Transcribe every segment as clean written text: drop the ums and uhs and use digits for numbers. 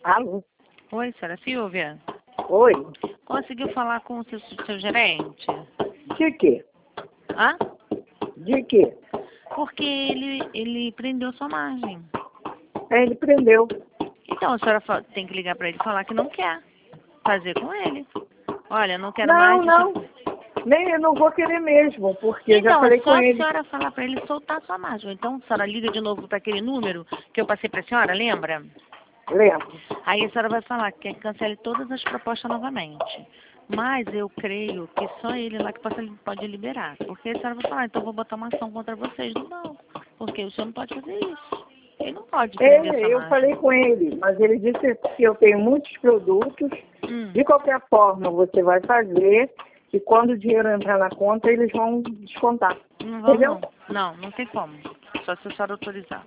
Alô? Oi, senhora Silvia. Oi? Conseguiu falar com o seu gerente? De quê? Hã? De quê? Porque ele prendeu sua margem. Ele prendeu. Então a senhora tem que ligar para ele e falar que não quer fazer com ele. Olha, eu não quero Não, mais. não. Nem eu não vou querer mesmo, porque eu já Então, é falei só com a ele. senhora falar para ele soltar sua margem. Então, a senhora liga de novo para aquele número que eu passei para a senhora, lembra? Lembro. Aí a senhora vai falar que quer que cancele todas as propostas novamente. Mas eu creio que só ele lá que pode liberar. Porque a senhora vai falar, então eu vou botar uma ação contra vocês no banco. Porque o senhor não pode fazer isso. Ele não pode prender sua Eu margem. falei com ele, mas ele disse que eu tenho muitos produtos. De qualquer forma, você vai fazer e quando o dinheiro entrar na conta, eles vão descontar. Não vão, Entendeu? não tem como. Só se a senhora autorizar.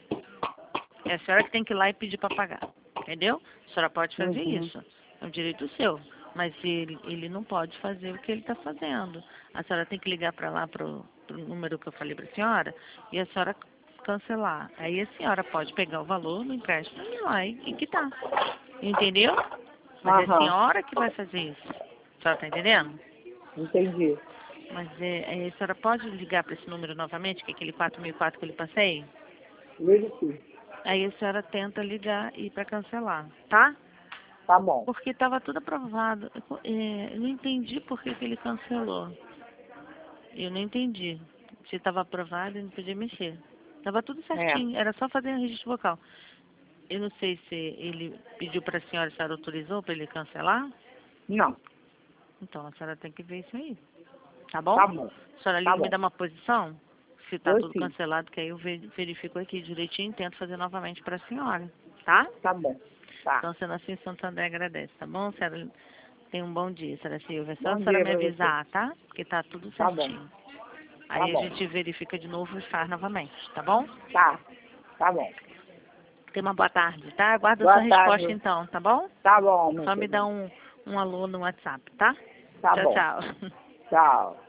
É a senhora que tem que ir lá e pedir para pagar. Entendeu? A senhora pode fazer isso. É um direito seu. Mas ele não pode fazer o que ele está fazendo. A senhora tem que ligar para lá, pro número que eu falei para a senhora, e a senhora cancelar. Aí a senhora pode pegar o valor no empréstimo e ir lá e quitar. Entendeu? Mas é a senhora que vai fazer isso. A senhora está entendendo? Entendi. Mas a senhora pode ligar para esse número novamente, que é aquele 4004 que eu lhe passei? Ligue sim. Aí a senhora tenta ligar e para cancelar, tá? Tá bom. Porque estava tudo aprovado. Eu não entendi por que ele cancelou. Eu não entendi. Se estava aprovado, ele não podia mexer. Estava tudo certinho, era só fazer um registro vocal. Eu não sei se ele pediu para a senhora autorizou para ele cancelar. Não. Então a senhora tem que ver isso aí. Tá bom? Tá bom. A senhora Tá liga e me bom. dá uma posição, se está Eu tudo sim. cancelado, que aí eu verifico aqui direitinho e tento fazer novamente para a senhora. Tá? Tá bom. Tá. Então, sendo assim, Santo André agradece, tá bom? Senhora, tenha um bom dia, senhora Silvia. É só a Bom senhora dia me pra você. avisar, tá? Porque tá tudo Tá bom. certinho. Aí a bom. gente verifica de novo e faz novamente, tá bom? Tá. Tá bom. Tenha uma boa tarde, tá? Aguardo a Boa sua resposta tarde. então, tá bom? Tá bom, meu Só me dá querido. um alô no WhatsApp, tá? Tá Tchau, bom. tchau. Tchau.